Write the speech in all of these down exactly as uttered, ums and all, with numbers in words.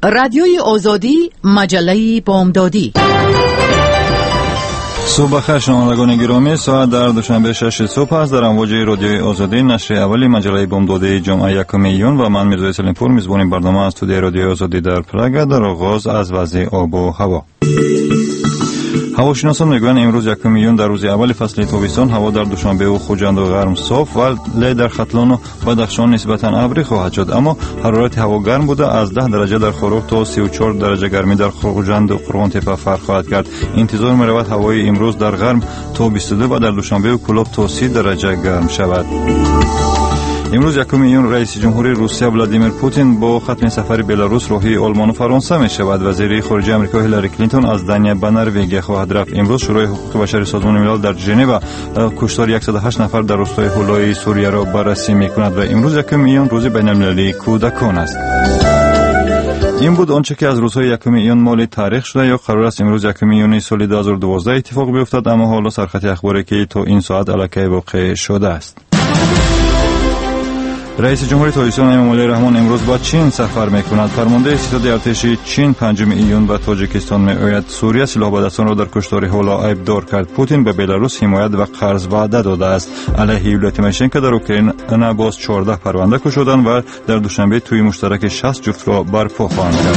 رادیوی آزادی، مجله بامدادی. صبح بخیر شنوندگان گرامی، ساعت در دوشنبه شش صبح است. در امواج رادیوی آزادی نشر اولی مجله بامدادی جمعه یکم ایون و من میرزا سلیمپور میزبان برنامه از استودیوی رادیوی آزادی در پراگ. در آغاز از وضع آب و هوا. هواشناسان میگویند امروز یکم ایون در روز اول فصل تابستان هوا در دوشنبه و خوجند و گرم صاف ولی در ختلان و بدخشان نسبتا ابری خواهد شد، اما حرارت هوا گرم بوده از ده درجه در خروق تا سی و چهار درجه گرمی در خوجند و قرغان تپه فرق خواهد کرد. انتظار می‌رود هوای امروز در گرم تا بیست و دو و در دوشنبه و کلاب تا سی درجه گرم شود. امروز یکم ایون رئیس جمهوری روسیه ولادیمیر پوتین با ختم سفر بلاروس راهی آلمان و فرانسه می شود. وزیر خارجه آمریکا هیلاری کلینتون از دنیا به نروژ خواهد رفت. امروز شورای حقوق بشر سازمان ملل در ژنو کشتار صد و هشت نفر در روستای هولای سوریه را بررسی می کند و امروز یکم ایون روز بین المللی کودکان است. این بود آنچه که از روزهای یکم ایون مال تاریخ شده یا قرار است امروز یکم ایون سال دو هزار و دوازده اتفاق بیفتد، اما حالا سرخط اخباری که تا این ساعت الکی واقع شده است. رئیس جمهوری تاجیکستان امامعلی رحمان امروز با چین سفر می‌کند. فرمانده ستاد ارتشی چین پنجم ایون به تاجیکستان می‌آید. سوریه سلاح‌برداران را در کشتار هولا عیبدار کرد. پوتین به بلاروس حمایت و قرض وعده داده است. علیه یولیا تیموشنکو در اوکراین باز چهارده پرونده گشودند و در دوشنبه توی مشترک شصت جفت را برپا خواهند کرد.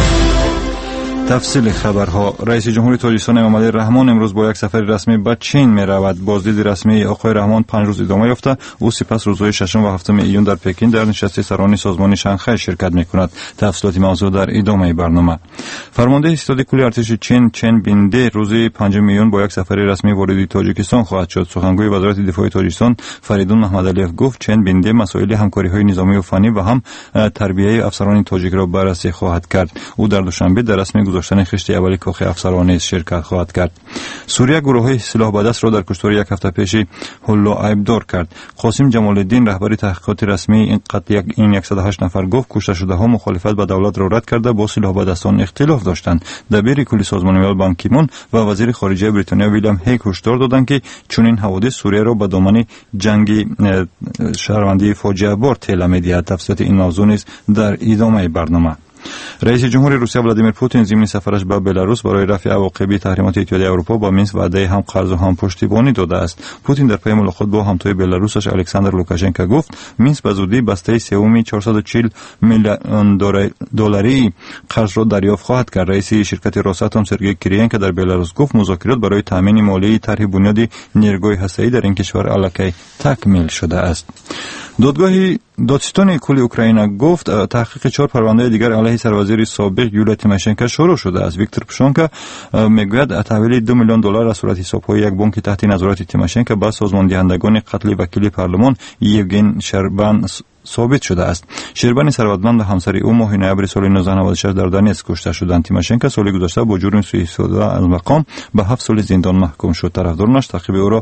تفصیل خبرها. رئیس جمهوری تاجیکستان امامعلی رحمان امروز با یک سفر رسمی به چین می رود. بازدید رسمی آقای رحمان پنج روز ادامه یافته. او سپس روزهای ششم و هفتم ایون در پکین در نشست سران سازمان شانگهای شرکت می کند. تفصیلات موضوع در ادامه برنامه. فرمانده ستاد کلی ارتش چین چن بینده روز پنجم ایون با یک سفر رسمی وارد تاجیکستان خواهد شد. سخنگوی وزارت دفاع تاجیکستان فریدون محمدعلیف گفت چن بینده مسائل همکاری‌های نظامی و فنی و هم تربیت افسران تاجیک را بررسی خواهد کرد. او در دوشنبه در رسمی گذاشتن خشت اولی کاخ افسران نیز شرکت خواهد کرد. سوریه گروه‌های سلاح بدست را در کشتار یک هفته پیش هولا عیبدار کرد. قاسم جمال الدین رهبر تحقیقات رسمی این قتل این صد و هشت نفر گفت کشته شده‌ها مخالفت با دولت را رد کرده با سلاح بدستان اختلاف داشتند. دبیر کلی سازمان ملل بان کی مون و وزیر خارجه بریتانیا ویلیام هیگ هشدار دادند که چنین حوادث سوریه را به دامن جنگ شهروندی فاجعه بار ঠেলা می‌دهد. تفصیلات این موضوع نیز در ادامه برنامه. رئیس جمهوری روسیه ولادیمیر پوتین ضمن سفرش به بلاروس برای رفع عواقب تحریمات اتحادیه اروپا با مینسک وعده هم قرض و هم پشتیبانی داده است. پوتین در پی ملاقات با همتای بلاروسش الکساندر لوکاشنکو گفت مینسک به زودی بسته سوم چهارصد و چهل میلیون دلاری قرض را دریافت خواهد کرد. رئیس شرکت راستاتم سرگئی کریینکو در بلاروس گفت مذاکرات برای تامین مالی طرح بنیاد نیروگاه هسته‌ای در این کشور الکی تکمیل شده است. دادگاه دادستان کل اوکراین گفت تحقیق چهار پرونده دیگر علیه سروزیر سابق یولیا تیموشنکو شروع شده است. ویکتور پوشانکو میگوید تحویل دو میلیون دلار از صورت حساب‌های یک بانک تحت نظارت تیموشنکو به سازمان دهندگان قتل وکیل پارلمان یوگن شربان ثابت شده است. شربان ثروتمند و همسر او ماه نوامبر سال نوزده نود و شش در دونتسک کشته شدند. تیموشنکو سال گذشته با جرم سوء استفاده از مقام به هفت سال زندان محکوم شد. طرفدارانش تعقیب او را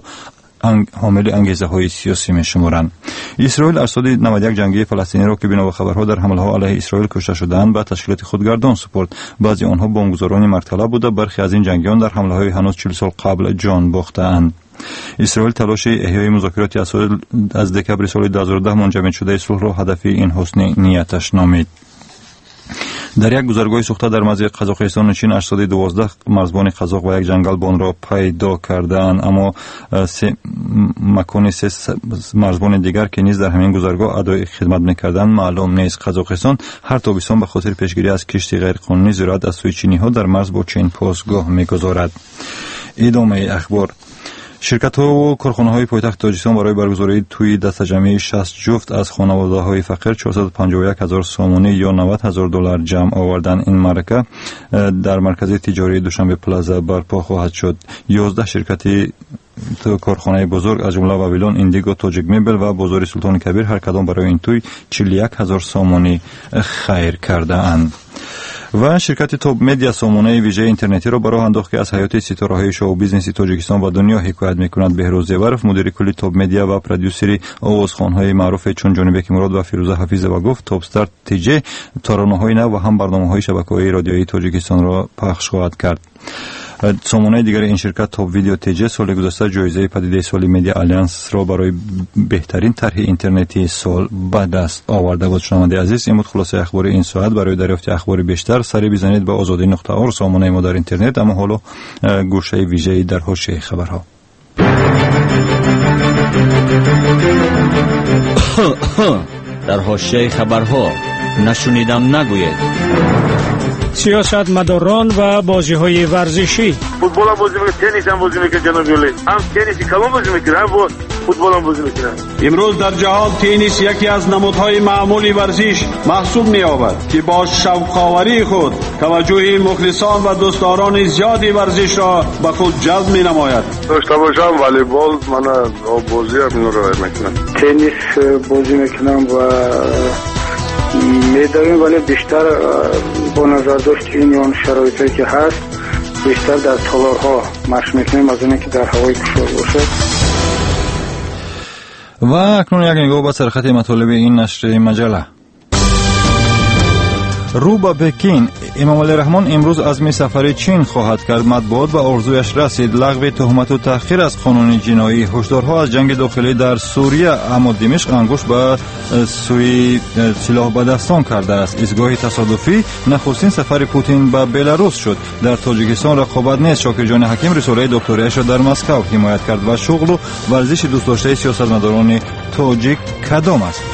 حامل انگیزه های سیاسی می شمارند. اسرائیل ارصد نود و یک جنگی فلسطینی را که بنا به خبرها در حمله ها علیه اسرائیل کشته شدند به تشکیلات خودگردان سپرد. بعضی آنها بمبگذاران مرتلب بوده. برخی از این جنگیان در حمله های هنوز چهل سال قبل جان باختند. اسرائیل تلاش احیای مذاکرات از دکمبر سال دو هزار و ده منجمد شده صلح را هدف این حسن نیتش نامید. در یک گذرگاه سوخته در مرز قزاقستان و چین هشتصد و دوازده مرزبان قزاق و یک جنگلبان را پیدا کردند، اما سه مکان سه مرزبان دیگر که نیز در همین گذرگاه ادای خدمت می‌کردند معلوم نیست. قزاقستان هر تابستان به خاطر پیشگیری از کشتی غیرقانونی زراعت از سوی چینی‌ها در مرز با چین پاسگاه می‌گذارد. ادامه اخبار. شرکت‌ها و کارخانه‌های پایتخت تاجیکستان برای برگزاری توی دسته جمعی شصت جفت از خانواده‌های فقیر چهارصد و پنجاه و یک هزار سامانی یا نود هزار دلار جمع آوردن. این معرکه در مرکز تجاری دوشنبه پلازا برپا خواهد شد. یازده شرکت کارخانه بزرگ از جمله واویلون، ایندیگو، تاجیک میبل و بازار سلطان کبیر هر کدام برای این توی چهل و یک هزار سامانی خیر کرده اند. و شرکت توب مدیا سامانه ویژه اینترنتی را برای انداخت که از حیات ستاره‌های شو بیزنس تاجیکستان و دنیا حکایت می‌کند. بهروز زیورف مدیر کلی توب مدیا و پرودیوسری آوازخوان‌های معروف چون جانبک مراد و فیروزه حفیظ و گفت توپ استار تی جی ترانه‌های نو و هم برنامه‌های شبکه‌های رادیویی تاجیکستان را پخش خواهد کرد. سامانه دیگر این شرکت تاپ ویدیو تیجه سال گذشته جایزه پدیده سال مدیا آلیانس را برای بهترین طرح اینترنتی سال به دست آورده بود. شنونده عزیز، این بود خلاصه اخبار این ساعت. برای دریافت اخبار بیشتر سری بزنید به آزادی نقطه اور سامانه ما در اینترنت. اما حالا گوشه ویژه‌ای در حاشیه خبرها. در حاشیه خبرها نشنیدم نگوید. سیاست مداران و بازی های ورزشی. فوتبال هم بازی میکنه، تنیس هم بازی میکنه جناب ولی. هم تنیس کلان بازی میکنه، هم فوتبال هم بازی میکنه. امروز در جهان تنیس یکی از نمودهای معمولی ورزش محسوب می‌یابد که با شوق‌آوری خود توجه مخلصان و دوستداران زیادی ورزش را به خود جلب می‌نماید. داشته باشم والیبال، من بازی هم اینو رو میکنم. تنیس بازی میکنم و میدویم، ولی بیشتر با نظر داشت این یان شرایطی که هست بیشتر در تالارها مشق میکنیم از اینکه در هوای کشور باشه. و اکنون یک نگاه به سرخط مطالب این نشر مجله. رو به پکین، امام علی رحمان امروز عزم سفر چین خواهد کرد. مطبوعات به آرزویش رسید. لغو تهمت و تأخیر از قانون جنایی. هشدارها از جنگ داخلی در سوریه، اما دمشق انگشت به سوی سلاح به دستان کرده است. ایستگاه تصادفی نخستین سفر پوتین به بلاروس شد. در تاجیکستان رقابت نیست. شاکر جان حکیم رساله دکتریش را در مسکو حمایت کرد. و شغل و ورزش دوست داشته سیاستمداران تاجیک کدام است؟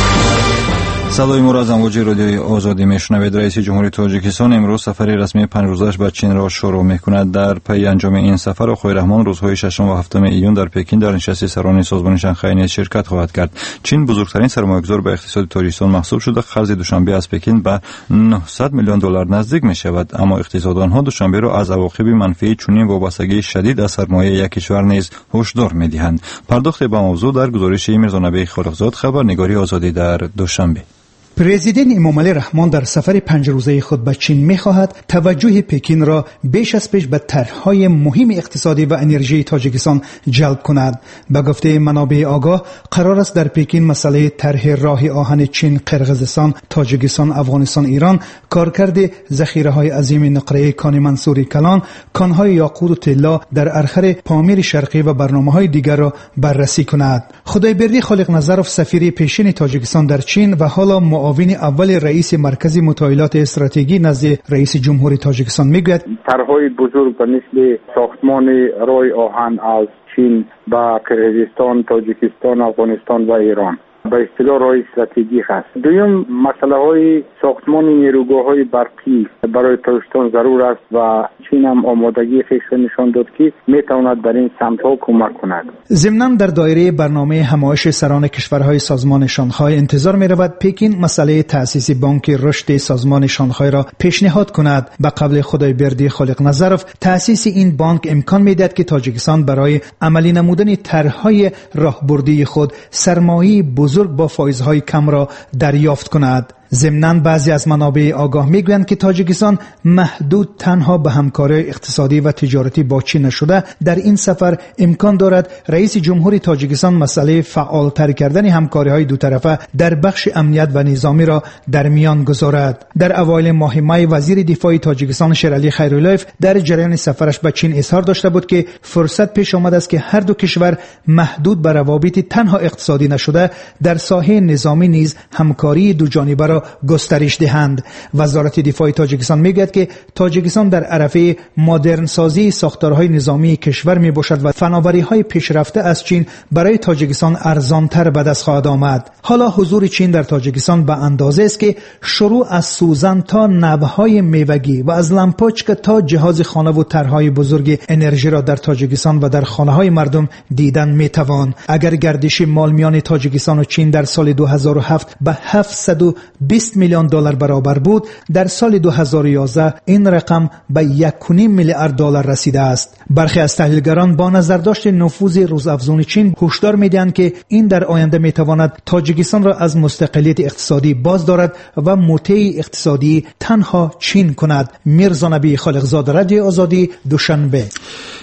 صدای ما را از امواج رادیوی آزادی میشنوید. رئیس جمهوری تاجیکستان امروز سفر رسمی پنج روزش به چین را شروع میکند. در پی انجام این سفر آقای رحمان روزهای ششم و هفتم ایون در پکین در نشست سران سازمان شانگهای نیز شرکت خواهد کرد. چین بزرگترین سرمایه‌گذار به اقتصاد تاجیکستان محسوب شده. قرض دوشنبه از پکین به نهصد میلیون دلار نزدیک می شود، اما اقتصاددانها دوشنبه را از عواقب منفی چنین وابستگی شدید از سرمایه یک کشور نیز هشدار می‌دهند. پرداخت به موضوع در گزارش میرزا نبی خالقزاد، خبرنگاری آزادی در دوشنبه. پرزیدنت امام علی رحمان در سفر پنج روزه خود به چین می‌خواهد توجه پکین را بیش از پیش به طرح‌های مهم اقتصادی و انرژی تاجیکستان جلب کند. به گفته منابع آگاه، قرار است در پکین مسئله طرح راه آهن چین، قرقیزستان، تاجیکستان، افغانستان، ایران، کارکرد ذخیره‌های عظیم نقره کان منصوری کلان، کان‌های یاقوت و طلا در اخر پامیر شرقی و برنامه‌های دیگر را بررسی کند. خدایبردی خالق نظرف، سفیر پیشین تاجیکستان در چین و حالا معاون اول رئیس مرکز مطالعات استراتژی نزد رئیس جمهوری تاجیکستان میگوید طرح‌های بزرگ به مثل ساختمان راه آهن از چین به قرقیزستان، تاجیکستان، افغانستان و ایران به اصطلاح راه استراتژیک است. دوم مسئله های ساختمان نیروگاه های برقی برای تاجیکستان ضرور است و چین هم آمادگی خویش نشان داد که میتواند در این سمت ها کمک کند. ضمناً در دایره برنامه همایش سران کشورهای سازمان شانگهای انتظار می رود پکین مسئله تأسیس بانک رشد سازمان شانگهای را پیشنهاد کند. به قبل خدایبردی خالق نظرف، تأسیس این بانک امکان میدهد که تاجیکستان برای عملی نمودن طرح‌های راهبردی خود سرمایه بزرگ با فایزهای کم را دریافت کند. ضمناً بعضی از منابع آگاه میگویند که تاجیکستان محدود تنها به همکاری اقتصادی و تجارتی با چین نشده، در این سفر امکان دارد رئیس جمهوری تاجیکستان مسئله فعالتر کردن همکاری‌های دو طرفه در بخش امنیت و نظامی را در میان گذارد. در اوایل ماه می وزیر دفاع تاجیکستان شیرعلی خیراللهیف در جریان سفرش به چین اظهار داشته بود که فرصت پیش آمده است که هر دو کشور محدود به روابط تنها اقتصادی نشده در ساحه نظامی نیز همکاری دو جانبه را گسترش دهند. وزارت دفاع تاجیکستان میگوید که تاجیکستان در عرصه مدرن سازی ساختارهای نظامی کشور می باشد و فناوری‌های پیشرفته از چین برای تاجیکستان ارزانتر به دست خواهد آمد. حالا حضور چین در تاجیکستان به اندازه است که شروع از سوزن تا نبهای میوگی و از لامپوچکا تا جهاز خانه و طرح‌های بزرگ انرژی را در تاجیکستان و در خانه‌های مردم دیدن میتوان. اگر گردش مال میان تاجیکستان و چین در سال دو هزار و هفت به هفتصد و بیست میلیون دلار برابر بود، در سال دو هزار و یازده این رقم به یک و نیم میلیارد دلار رسیده است. برخی از تحلیلگران با نظرداشت نفوذ روزافزون چین هشدار میدهند که این در آینده میتواند تاجیکستان را از مستقلیت اقتصادی باز دارد و موطئ اقتصادی تنها چین کند. میرزا نبی خالقزاد، رادیو آزادی، دوشنبه.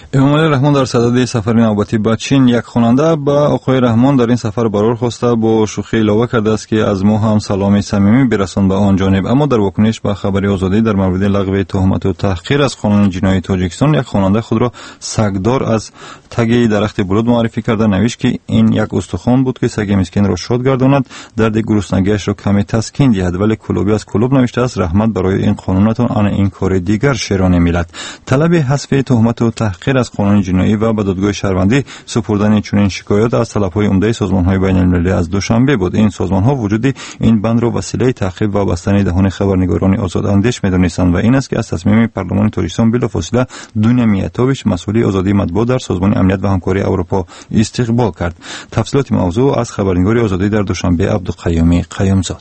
امامعلی رحمان در صدد سفر نوبتی به چین، یک خواننده به آقای رحمان در این سفر برار خواسته با شوخی اعلام کرده است که از ما هم سلام صمیمی برسان به آن جانب. اما در واکنش به خبری آزادی در مورد لغو تهمت و تحقیر از قانون جنایی تاجیکستان، یک خواننده خود را سگدار از تگ درخت بلود معرفی کرده. نوشت که این یک استخوان بود که سگ مسکین را شاد گرداند، درد گرسنگیش را کمی تسکین دهد. ولی کلوبی از کلوب نوشته است: رحمت برای این قانونتان آن این کار دیگر شیران ملت. طلب حذف تهمت و تحقیر از قانون جنایی و به دادگاه شهروندی سپردن چنین شکایات از طلب‌های عمده سازمان‌های بین‌المللی از دوشنبه بود. این سازمان‌ها وجود این بند را وسیله تعقیب و بستن دهان خبرنگاران آزاداندیش می‌دانستند و این است که از تصمیم پارلمان تاجیکستان بلافاصله دنیا میاتوویچ، مسئول آزادی مطبوعات در سازمان امنیت و همکاری اروپا، استقبال کرد. تفصیلات موضوع از خبرنگار آزادی در دوشنبه عبدالقیومی قیومزاد.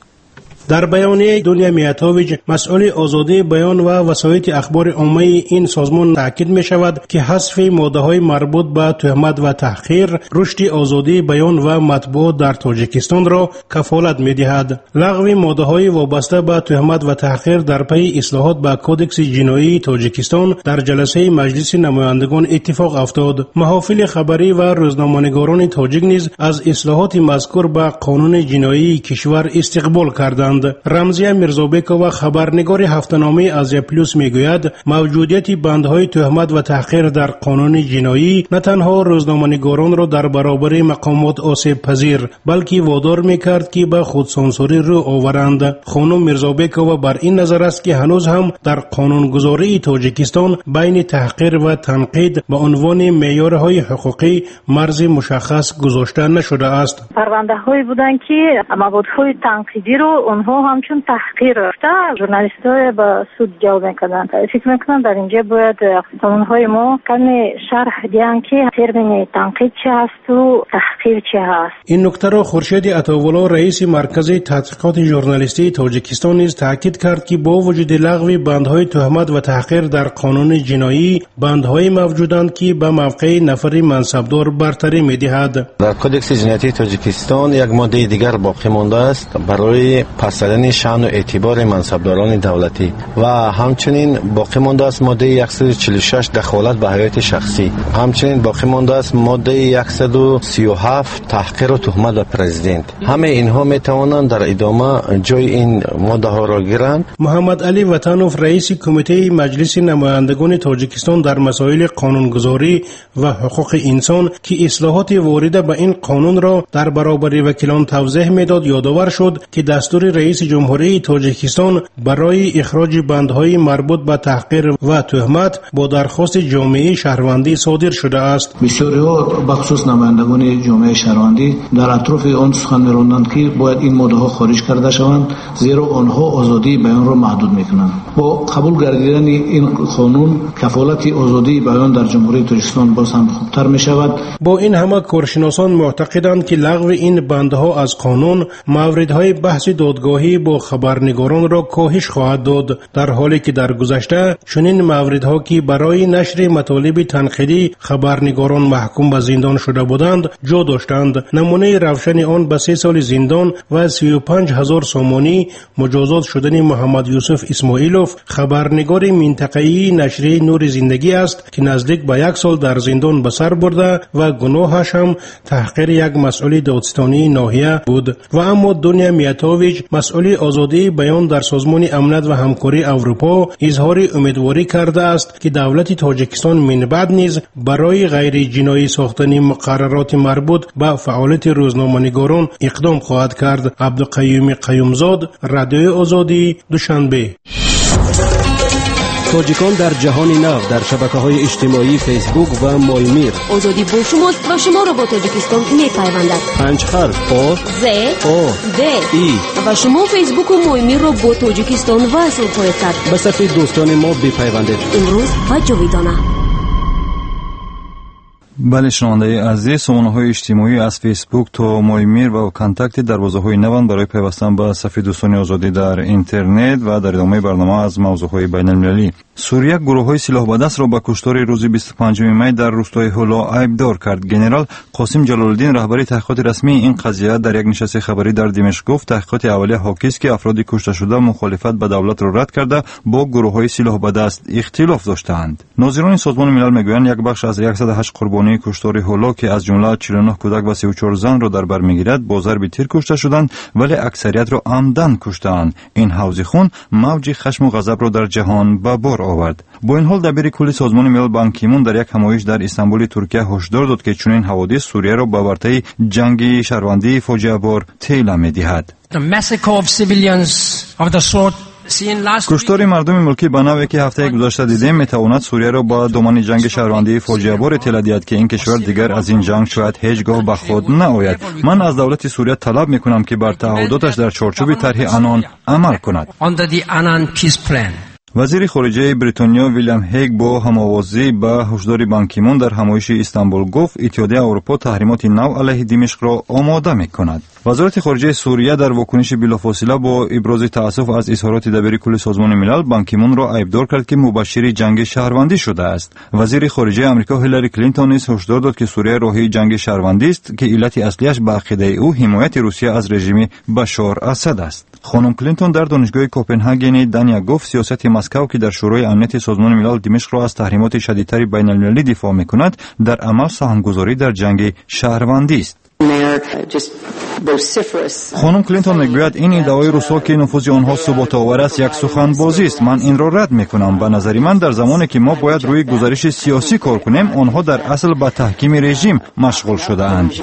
در بیانیه دنیا میاتوویچ، مسئول آزادی بیان و وسایط اخبار عامه این سازمان تاکید می شود که حذف ماده های مربوط به تهمت و تحقیر رشد آزادی بیان و مطبوعات در تاجیکستان را کفالت می دهد. لغو ماده های وابسته به تهمت و تحقیر در پی اصلاحات به کودکس جنایی تاجیکستان در جلسه مجلس نمایندگان اتفاق افتاد. محافل خبری و روزنامه‌نگاران تاجیک نیز از اصلاحات مذکور به قانون جنایی کشور استقبال کردند. رمزیه میرزابکووا خبرنگار هفته‌نامه آزیا پلوس میگوید موجودیت بندهای تهمت و تحقیر در قانون جنایی نه تنها روزنامه‌نگاران را در برابر مقامات آسیب پذیر بلکه وادار میکرد که به خودسانسوری رو آورند. خانم میرزابکووا بر این نظر است که هنوز هم در قانونگذاری تاجیکستان بین تحقیر و تنقید به عنوان معیارهای حقوقی مرز مشخص گذاشته نشده است. پرونده‌هایی بودند که موادهای تنقیدی رو اونها همچون تحقیر رفته ژورنالیست‌ها به سود جلب می‌کردند. فکر می‌کنم در اینجا باید قانون‌های ما کمی شرح دهند که ترمین تنقید چه است و تحقیر چه است. این نکته را خورشید عطاولا رئیس مرکز تحقیقات ژورنالیستی تاجیکستان نیز تاکید کرد که با وجود لغو بندهای تهمت و تحقیر در قانون جنایی، بندهای موجودند که به موقع نفر منصبدار برتری می‌دهد. در کدکس جنایتی تاجیکستان یک ماده دیگر باقی مانده است برای پس زدن شأن و اعتبار منصبداران دولتی و همچنین باقی مانده است ماده صد و چهل و شش دخالت به حیات شخصی. همچنین باقی مانده است ماده صد و سی و هفت تحقیر و تهمت به پرزیدنت. همه اینها می توانند در ادامه جای این ماده ها را گیرند. محمد علی وطنوف رئیس کمیته مجلس نمایندگان تاجیکستان در مسائل قانونگذاری و حقوق انسان که اصلاحات وارده به این قانون را در برابر وکیلان توضیح میداد یادآور شد که دستور رئیس جمهوری تاجیکستان برای اخراج بندهای مربوط به تحقیر و تهمت با درخواست جامعه شهروندی صادر شده است. بسیاری‌ها بخصوص نمایندگان جامعه شهروندی در اطراف آن سخن می‌راندند که باید این ماده‌ها خارج کرده شوند زیرا آنها آزادی بیان را محدود می‌کنند. با قبول گردیدن این قانون کفالت آزادی بیان در جمهوری تاجیکستان باز هم خوبتر می‌شود. با این همه کارشناسان معتقدند که لغو این بندها از قانون موردهای بحث دادگاهی با خبرنگاران را کاهش خواهد داد، در حالی که در گذشته چنین موردها که برای نشر مطالب تنقیدی خبرنگاران محکوم به زندان شده بودند جا داشتند. نمونه روشن آن به سه سال زندان و سی و پنج هزار سامانی مجازات شدن محمد یوسف اسماعیلوف خبرنگار منطقه‌ای نشریه نور زندگی است که نزدیک به یک سال در زندان به سر برده و گناهش هم تحقیر یک مسئول دادستانی ناحیه بود. و اما دنیا میاتوویچ مسئول آزادی بیان در سازمان امنیت و همکاری اروپا اظهار امیدواری کرده است که دولت تاجیکستان من بعد نیز برای غیر جنایی ساختن مقررات مربوط به فعالیت روزنامه‌نگاران اقدام خواهد کرد. عبدالقیوم قیومزاد، رادیوی آزادی، دوشنبه. تاجیکان در جهان نو در شبکه‌های اجتماعی فیسبوک و مایمیر. آزادی با شماست و شما را با تاجیکستان می‌پیوندد. پنج حرف آ ز آ د ای و شما فیسبوک و مایمیر را با تاجیکستان وصل خواهید کرد. به صفحه دوستان ما بپیوندید. امروز و جاویدانه. بله شنونده عزیز، سامانه‌های اجتماعی از فیسبوک تا مایمیر و کانتکت دروازه‌های نوند برای پیوستن به صفحه دوستان آزادی در اینترنت و در ادامه برنامه از موضوعهای بین‌المللی. سوریه گروه‌های سلاح به دست را به کشتار روز بیست و پنجم می در روستای هولا عیبدار کرد. گنرال قاسم جلال‌الدین رهبر تحقیقات رسمی این قضیه در یک نشست خبری در دمشق گفت تحقیقات اولیه حاکی است که افراد کشته شده مخالفت به دولت را رد کرده با گروه‌های سلاح به دست اختلاف داشتند. ناظران سازمان ملل میگویند یک بخش از صد و هشت قربانی کشتار هولا که از جمله چهل و نه کودک و سی و چهار زن را در بر میگیرد با ضرب تیر کشته شدند ولی اکثریت را عمدن کشتند. این حوض خون موج خشم و غضب را در جهان به بار آورد. با این حال دبیر کل سازمان ملل بان کی مون در یک همایش در استانبول ترکیه هشدار داد که چنین حوادث سوریه را به ورطه جنگ شهروندی فاجعه بار طی می‌دهد. کشتار مردم ملکی به نوعی که هفته گذشته دیدیم میتواند سوریه را با دامن جنگ شهروندی فاجعه بار اطلاع دهد که این کشور دیگر از این جنگ شاید هیچگاه به خود نآید. من از دولت سوریه طلب میکنم که بر تعهداتش در چارچوب طرح آنان عمل کند. وزیر خارجه بریتانیا ویلیام هیگ با هم‌آوازی با هشدار بان کی مون در همایش استانبول گفت اتحادیه اروپا تحریمات نو علیه دمشق را آماده می‌کند. وزارت خارجه سوریه در واکنش بلافاصله با ابراز تأسف از اظهارات دبیر کل سازمان ملل بان کی مون را عیبدار کرد که مبشر جنگ شهروندی شده است. وزیر خارجه آمریکا هیلاری کلینتون نیز هشدار داد که سوریه راهی جنگ شهروندی است که علت اصلیش به عقیده او حمایت روسیه از رژیم بشار اسد است. خانم کلینتون در دانشگاه کوپنهاگن دانیا گفت سیاست مسکو که در شورای امنیت سازمان ملل دمشق را از تحریمات شدیدتر بین‌المللی دفاع می‌کند در عمل سهمگذاری در جنگ شهروندی است. خانم کلینتون میگوید این ادعای روسا که نفوذ آنها ثبات آور است یک سخن بازی است. من این را رد میکنم. به نظر من در زمانی که ما باید روی گزارش سیاسی کار کنیم آنها در اصل به تحکیم رژیم مشغول شده اند.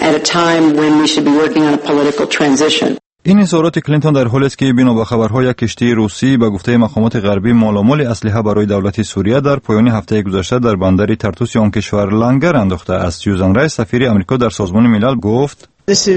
این اظهارات کلینتون در حالی است که بنا به خبرها یک کشتی روسی به گفته مقامات غربی مالامال اسلحه برای دولت سوریه در پایان هفته گذشته در بندر ترتوس آن کشور لنگر انداخته است. سوزان رایس سفیر آمریکا در سازمان ملل گفت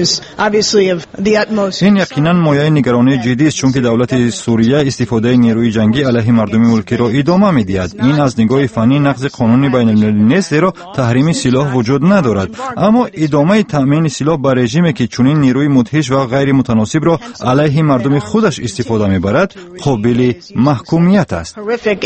این یقینا مایه نگرانی جدی است چون که دولت سوریه استفاده نیروی جنگی علیه مردم ملکی را ادامه می‌دهد. این از نگاه فنی نقض قانون بین‌المللی نیست زیرا تحریم سلاح وجود ندارد، اما ادامه تامین سلاح بر رژیمی که چنین نیروی مدهش و غیر متناسب را علیه مردم خودش استفاده می‌برد قابل محکومیت است.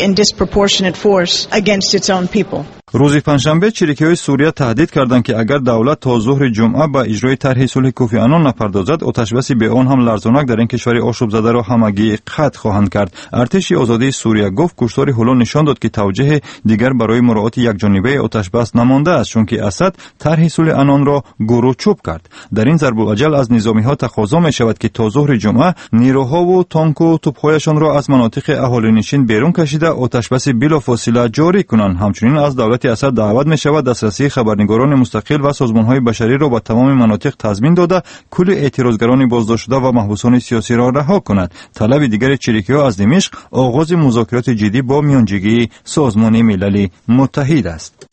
روز پنجشنبه چریکی‌های سوریه تهدید کردند که اگر دولت تا ظهر جمعه به اجرای طرح صلح کوفی عنان نپردازد آتشبس به آن هم لرزناک در این کشور آشوب زده را همگی قطع خواهند کرد. ارتش آزادی سوریه گفت کشتار هولا نشان داد که توجه دیگر برای مراعات یکجانبه آتشبس نمانده است چون که اسد طرح صلح عنان را گرو چوب کرد. در این ضرب الاجل از نظامی‌ها تقاضا می‌شود که تا ظهر جمعه نیروها و تانک و توپ‌هایشان را از مناطق اهالی‌نشین بیرون کشیده آتشبس بلافاصله جاری کنند. همچنین از دولت اسد دعوت می‌شود دسترسی خبرنگاران مستقل و سازمان‌های بشری را به تمام مناطق تضمین داده کل اعتراضگران بازداشت شده و محبوسان سیاسی را رها کند. طلب دیگر چریکی‌ها از دمشق آغاز مذاکرات جدی با میانجیگری سازمان ملل متحد است.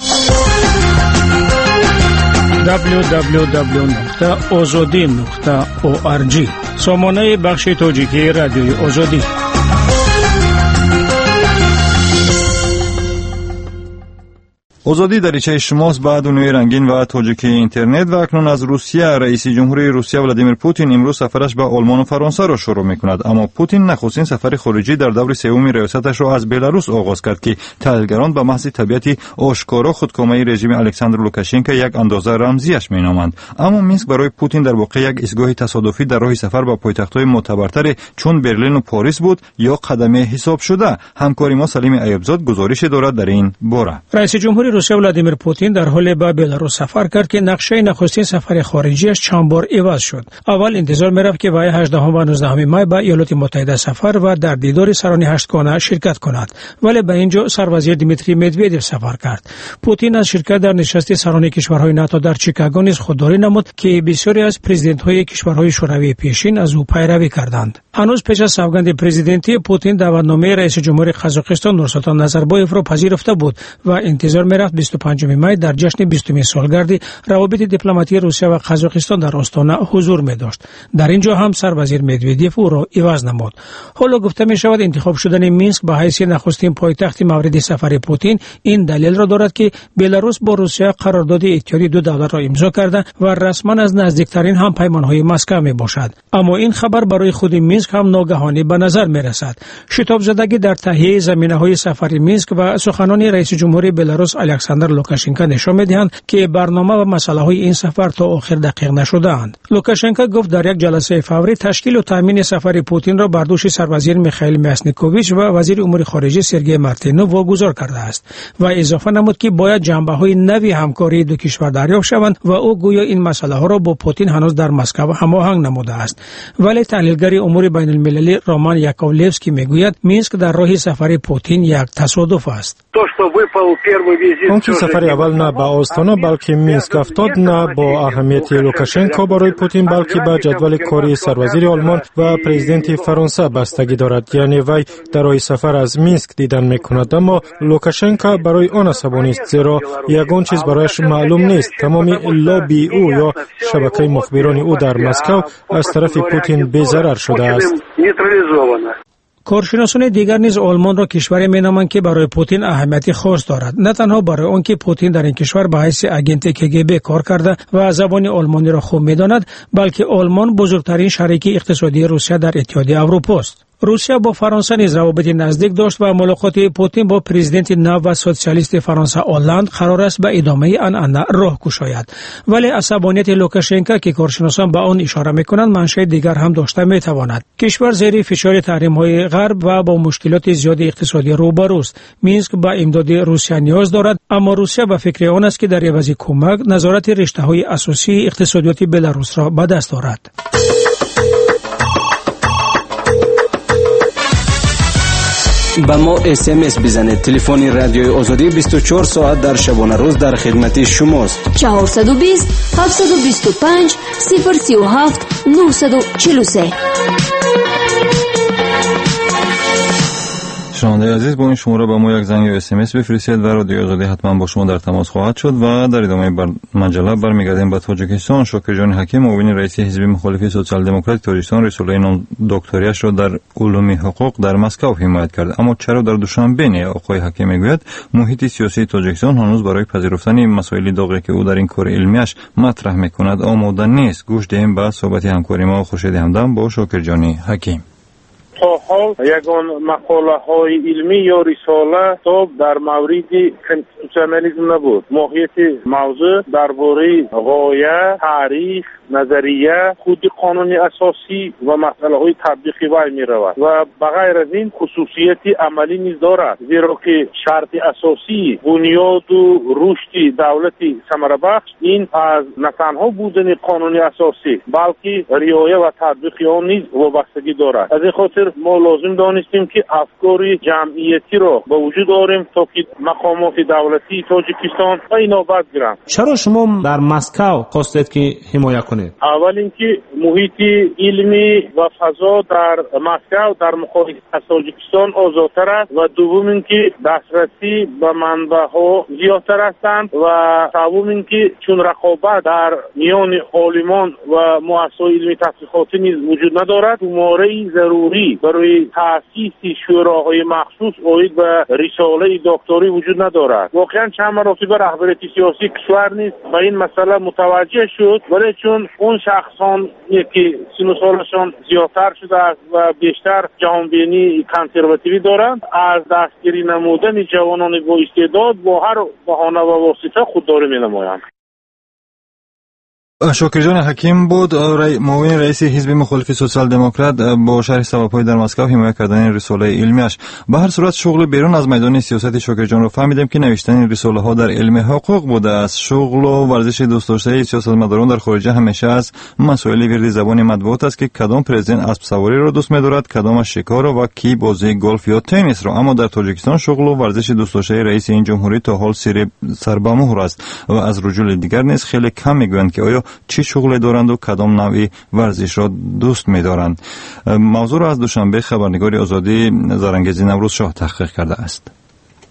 دبلیو دبلیو دبلیو نقطه آزادی نقطه او آر جی سامانه بخش تاجیکی رادیوی آزادی. آزادی دریچه شماست به دنیای رنگین و تاجیکی اینترنت و اکنون از روسیه. رئیس جمهوری روسیه ولادیمیر پوتین امروز سفرش به آلمان و فرانسه را شروع می‌کند، اما پوتین نخستین سفر خارجی در دور سوم ریاستش را از بلاروس آغاز کرد که تحلیلگران به محض طبیعت آشکارا خودکامه رژیم الکساندر لوکاشنکو یک اندازه رمزیش مینامند. اما مینسک برای پوتین در واقع یک ایستگاه تصادفی در راه سفر به پایتخت‌های معتبرتر چون برلین و پاریس بود یا قدمه حساب شده. همکاری ما سلیم ایوبزاد گزارش دارد در این باره. رئیس جمهوری روسیه ولادیمیر پوتین در حال به بلاروس سفر کرد که نقشه نخستین سفر خارجیش چند بار عوض شد. اول انتظار می‌رفت که برای هجدهم و نوزدهم می به ایالات متحده سفر و در دیدار سران هشتگانه شرکت کند، ولی به اینجا سروازیر دیمیتری مدودوف سفر کرد. پوتین از شرکت در نشست سران کشورهای ناتو در چیکاگو نیز خودداری نمود که بسیاری از پرزیدنت‌های کشورهای شوروی پیشین از او پیروی کردند. هنوز پیش از سوگند پرزیدنتی پوتین دعوتنامه رئیس جمهور قزاقستان نورسولتان نظربایف را پذیرفته بود و انتظار می‌رفت رفت بیست و پنجم می در جشن بیستمین سالگرد روابط دیپلماتی روسیه و قزاقستان در آستانه حضور می داشت. در اینجا هم سربازیر مدودیف او را عوض نمود. حالا گفته می شود انتخاب شدن مینسک به حیث نخستین پایتخت مورد سفر پوتین این دلیل را دارد که بلاروس با روسیه قرارداد اتحادیه دو دولت را امضا کرده و رسما از نزدیکترین هم پیمانهای مسکو می باشد. اما این خبر برای خود مینسک هم ناگهانی به نظر می رسد. شتاب زدگی در تهیه زمینه‌های سفر مینسک و سخنان رئیس جمهور بلاروس الکساندر لوکاشنکو نشان می‌دهند که برنامه و مسائل‌های این سفر تا آخر دقیق نشده‌اند. لوکاشنکو گفت در یک جلسه فوری تشکیل و تامین سفر پوتین را بر دوش سربازیر میخائیل میاسنیکوویچ و وزیر امور خارجه سرگئی مارتینوف واگذار کرده است و اضافه نمود که باید جنبه‌های نوی همکاری دو کشور دریافت شوند و او گویا این مسئله‌ها را با پوتین هنوز در مسکو هماهنگ نموده است. ولی تحلیلگر امور بین‌المللی رومان یاکوولفسکی میگوید مینسک در راه سفر پوتین یک تصادف است. آنکه سفر اول نه به آستانه بلکه مینسک افتاد نه با اهمیت لوکاشنکو برای پوتین بلکه به جدول کاری سربازیر آلمان و پرزیدنت فرانسه بستگی دارد. یعنی وی در راه سفر از مینسک دیدن میکند، اما لوکاشنکو برای آن عصبانی است، زیرا یگان چیز برایش معلوم نیست. تمام لابی او یا شبکه مخبران او در مسکو از طرف پوتین بی‌ضرر شده است. کارشناسان دیگر نیز آلمان را کشوری مینامند که برای پوتین اهمیتی خاص دارد، نه تنها برای آنکه پوتین در این کشور به حیث اگنت کگب کار کرده و زبان آلمانی را خوب میداند، بلکه آلمان بزرگترین شریک اقتصادی روسیه در اتحادیه اروپا است. روسیه با فرانسه نیز روابط نزدیک داشت و ملاقات پوتین با پرزیدنت نو و سوسیالیست فرانسه آلاند قرار است به ادامه آن آن راه گشاید. ولی عصبانیت لوکاشنکو که کارشناسان به آن اشاره میکنند منشأ دیگر هم داشته میتواند. کشور زیر فشار تحریم‌های غرب و با مشکلات زیاد اقتصادی روبروست. مینسک به امداد روسیه نیاز دارد، اما روسیه به فکر آن است که در عوض کمک نظارت رشته‌های اساسی اقتصادیاتی بلاروس را به دست دارد. با ما اس ام اس بزنید. تلفن رادیوی آزادی بیست و چهار ساعت در شبانه روز در خدمت شماست. چهارصد و بیست هفتصد و بیست و پنج صفر سی و هفت نهصد و چهل و سه. شنونده عزیز، با این شماره با ما یک زنگ یا اس ام اس بفرستید و رادیو آزادی حتما با شما در تماس خواهد شد. و در ادامه بر مجله برمیگردیم به تاجیکستان. شاکرجان حکیم معاون رئیس حزب مخالف سوسیال دموکرات تاجیکستان رساله نام دکتریش را در علوم حقوق در مسکو حمایت کرد. اما چرا در دوشنبه نه؟ آقای حکیم میگوید محیط سیاسی تاجیکستان هنوز برای پذیرفتن مسائل داغی که او در این کار علمیش مطرح میکند آماده نیست. گوش دهیم به صحبت همکاری ما خورشید همدم با شاکرجان حکیم. تا حال یگان مقاله های علمی یا رساله تا در مورد کنستیتوسیونالیسم نبود. ماهیت موضوع درباره غایه، تاریخ، نظریه، خود قانون اساسی و مسئله های تطبیقی وی می رود و بغیر از این خصوصیت عملی نیز دارد، زیرا که شرط اساسی بنیاد و رشد دولت ثمره بخش این از نه تنها بودن قانون اساسی بلکه رعایت و تطبیق آن نیز وابستگی دارد. از این خاطر ما لازم دانستیم که افکار جمعیتی را به وجود آوریم تا که مقامات دولتی تاجیکستان به این نوبت گیرند. چرا شما در مسکو خواستید که حمایت کنید؟ اول اینکه محیط علمی و فضا در مسکو در مقایسه با تاجیکستان آزادتر است و دوم اینکه دسترسی به منبع‌ها زیادتر هستند و سوم اینکه چون رقابت در میان عالمان و مؤسسات علمی تحقیقاتی نیز وجود ندارد، شماره ضروری برای تأسیس شوراهای مخصوص اوید به رساله دکتری وجود ندارد. واقعا چند مرتبه رهبریت سیاسی کشور نیز به این مسئله متوجه شد، ولی چون اون شخصان که سن و سالشان زیادتر شده است و بیشتر جهانبینی کنسرواتیوی دارند، از دستگیری نمودن جوانان با استعداد با هر بهانه و واسطه خودداری می‌نمایند. شاکرجان حکیم بود معاون رئیس حزب مخالف سوسیال دموکرات با شرح سبب‌های در مسکو حمایت کردن رساله علمیش. به هر صورت شغل بیرون از میدان سیاست شاکرجان رو فهمیدیم که نوشتن رساله ها در علم حقوق بوده است. شغل و ورزش دوست داشته سیاستمداران در خارج همیشه از مسائل ورد زبان مطبوعات است که کدام پرزیدنت اسب سواری را دوست می‌دارد، کدامش شکار و کی بازی گلف یا تنیس را. اما در تاجیکستان شغل و ورزش دوست داشته رئیس این جمهوری تا حال سر سر به مهر است و از رجل دیگر نیز خیلی کم میگویند که آیا چه شغل دارند و کدام نوعی ورزش را دوست می‌دارند. موضوع را از دوشنبه خبرنگار آزادی زرنگزی نوروز شاه تحقیق کرده است.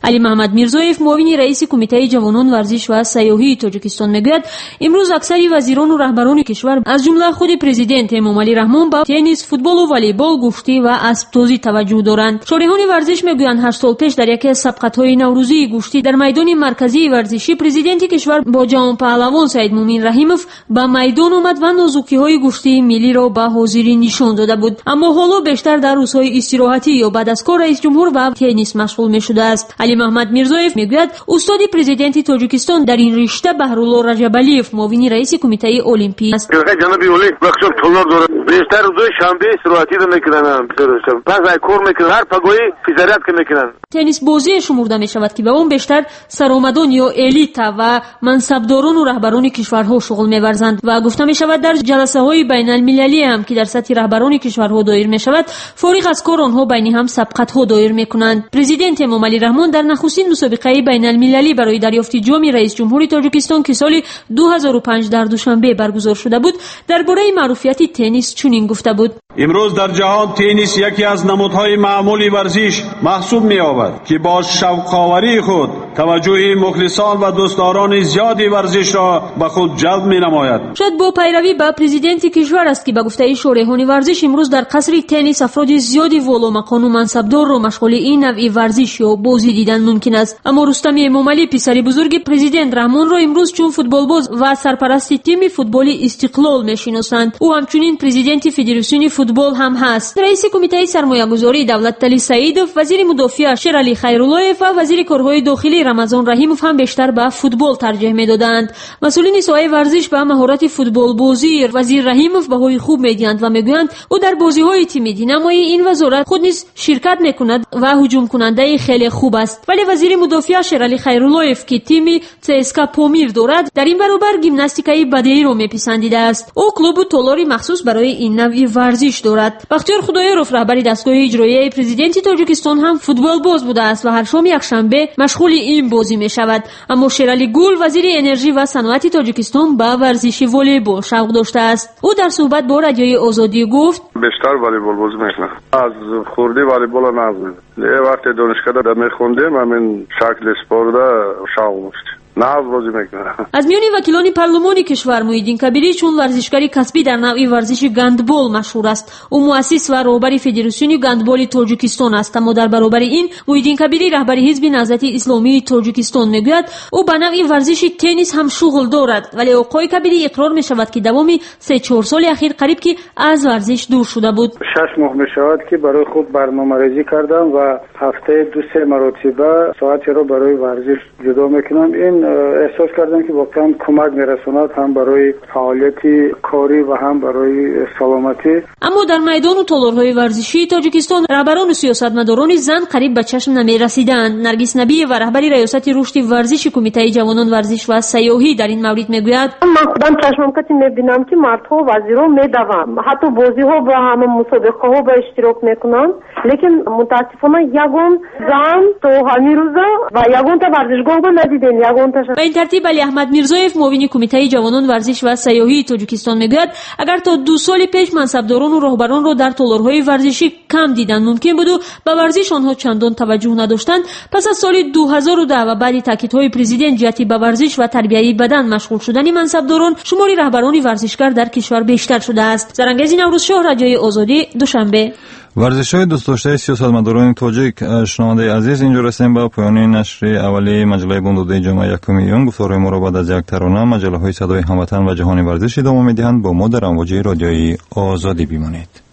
علی محمد میرزویف معاون رئیس کمیته جوانان ورزش و سیاحی تاجیکستان میگوید امروز اکثر وزیران و رهبران کشور از جمله خود پرزیدنت امامعلی رحمان با تنیس، فوتبال و والیبال، گشتی و اسب‌دوزی توجه دارند. شارحان ورزش میگویند هشت سال پیش در یکی از سبقت‌های نوروزی گشتی در میدان مرکزی ورزشی پرزیدنت کشور با جوان پهلوان سید مومن رحیموف به میدان آمد و نازکی‌های گشتی ملی را به حاضرین نشان داده بود، اما حالا بیشتر در روزهای استراحتی یا بعد از کار رئیس جمهور و تنیس مشغول می‌شده است. علی محمد میرزویف میگوید استاد پرزیدنت تاجیکستان در این رشته بهرالله رجب‌علیف معاون رئیس کمیته المپی است. جناب اولی وقتی طولار داره بیشتر روزهای شنبه استراحتی رو میکنن، پس از کار میکنن، هر پگاهی فیزاریت که میکنن. تنیس بازی شمرده میشود که به اون بیشتر سرآمدان یا الیت و منصبداران و رهبران کشورها شغل می‌ورزند و گفته میشود در جلسه‌های بین المللی هم که در سطح رهبران کشورها دایر میشود فارغ از کار آنها بین هم سبقت‌ها دایر میکنند. پرزیدنت امامعلی رحمان در نخستین مسابقه بین المللی برای دریافت جام رئیس جمهور تاجیکستان که سال دو هزار و پنج در دوشنبه برگزار شده بود درباره معروفیت تنیس چنین گفته بود: امروز در جهان تنیس یکی از نمودهای معمولی ورزش محسوب می‌یابد که با شوق‌آوری خود توجه مخلصان و دوستداران زیادی ورزش را به خود جلب می‌نماید. شاید با پیروی به پرزیدنت کشور است که به گفته شارحان ورزش امروز در قصر تنیس افراد زیادی والامقام و منصبدار را مشغول این نوع ورزش یا بازی دیدن ممکن است، اما رستم امامعلی پسر بزرگ پرزیدنت رحمان را امروز چون فوتبالباز و سرپرست تیم فوتبال استقلال می‌شناسند. او همچنین پرزیدنت فدراسیون فوتبال هم هست. رئیس کمیته سرمایه‌گذاری دولتعلی سعیدوف، وزیر مدافع شیرعلی خیراللهیف و وزیر کارهای داخلی رمضان رحیموف هم بیشتر به فوتبال ترجیح می‌دادند. مسئولین ساحه ورزش به مهارت فوتبال بازی وزیر رحیموف بهای خوب می‌دهند و می‌گویند او در بازی‌های تیمی دینامای این وزارت خود نیز شرکت می‌کند و هجوم کننده خیلی خوب است. ولی وزیر مدافع شیرعلی خیراللهیف که تیم سی‌اس‌کا پامیر دارد در این برابر گیمناستیکای بدیعی را می‌پسندیده است. او کلوب تالاری مخصوص برای این نوع ورزش دارد. بختیار خدایارف رهبر دستگاه اجرایی پرزیدنت تاجیکستان هم فوتبال باز بوده است و هر شام یک شنبه مشغول این بازی می‌شود. اما شیرعلی گل وزیر انرژی و صنعت تاجیکستان به ورزش والیبال شوق داشته است. او در صحبت با رادیوی آزادی گفت: بیشتر والیبال بازی می‌کنم. از خوردی والیبال نازم. یه وقت دانشگاه در می‌خوندم همین شکل اسپورت شوق داشت. ناز بازی میکنه. از میان وکیلان پارلمان کشور محیدین کبیری چون ورزشکاری کسبی در نوع ورزش گندبال مشهور است. او مؤسس و رهبر فدراسیون گندبال تاجیکستان است، اما در برابر این محیدین کبیری رهبر حزب نهضت اسلامی تاجیکستان میگوید او به نوع ورزش تنیس هم شغل دارد، ولی آقای کبیری اقرار میشود که دوام سه چهار سال اخیر قریب که از ورزش دور شده بود. شش ماه میشود که برای خود برنامه‌ریزی کردم و هفته دو سه مرتبه ساعتی رو برای ورزش جدا میکنم. این احساس کردم که واقعا کمک میرساند هم برای فعالیت کاری و هم برای سلامتی. اما در میدان و تالارهای ورزشی تاجیکستان رهبران و سیاستمداران زن قریب به چشم نمیرسیدند. نرگس نبی و رهبر ریاست رشد ورزش کمیته جوانان ورزش و سیاحی در این مورد میگوید: من خودم چشمم کتی میبینم که مردها و وزیران میدوند، حتی بازی‌ها و همه مسابقه‌ها به اشتراک میکنند، لیکن متاسفانه یگان زن تو همین روزا و یگان تا ورزشگاه با ندیدیم. یگان تا به این ترتیب علی احمد میرزویف معاون کمیته جوانان ورزش و سیاحی تاجیکستان میگوید اگر تا دو سال پیش منصبداران و راهبران را در تالارهای ورزشی کم دیدن ممکن بود و به ورزش آنها چندان توجه نداشتند، پس از سال دو هزار و ده و بعد تاکیدهای پرزیدنت جهتی به ورزش و تربیت بدن مشغول شدن منصبداران شمار رهبران ورزشکار در کشور بیشتر شده است. زرنگزی نوروزشاه، رادیوی آزادی، دوشنبه. ورزش‌های دوست داشته سیاستمداران تاجیک. شنونده عزیز، اینجا رسیدیم به پایان نشر اولی مجله بامداد جمعه یکم ایون. گفتارهای ما را بعد از یک ترانه مجله‌های صدای هموطن و جهانی ورزش ادامه می‌دهند. با ما در امواج رادیوی آزادی بمانید.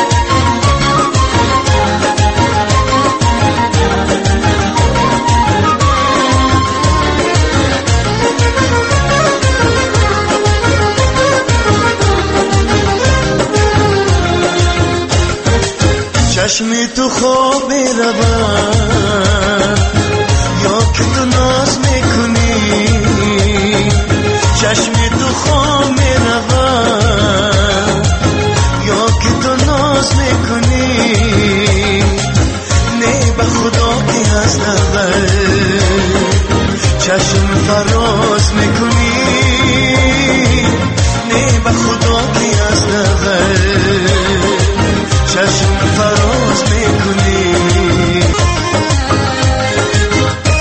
چشم تو خواب روان یا که تو ناز میکنی، چشم تو خواب روان یا که تو ناز میکنی، نه به خدا که از اول چشم فراز میکنی، نه به خدا که از اول چشم فراز میکنی.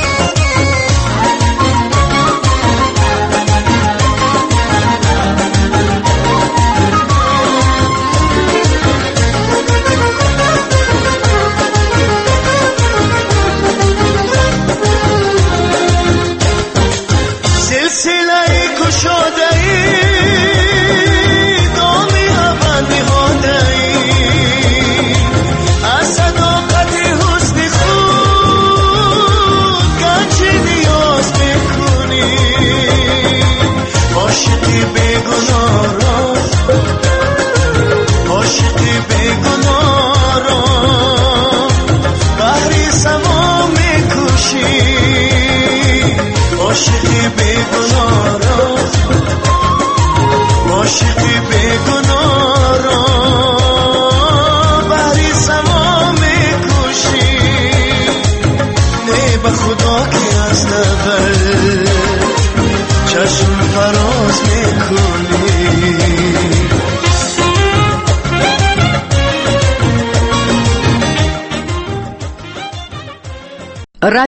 نظر چشم فراز میکنی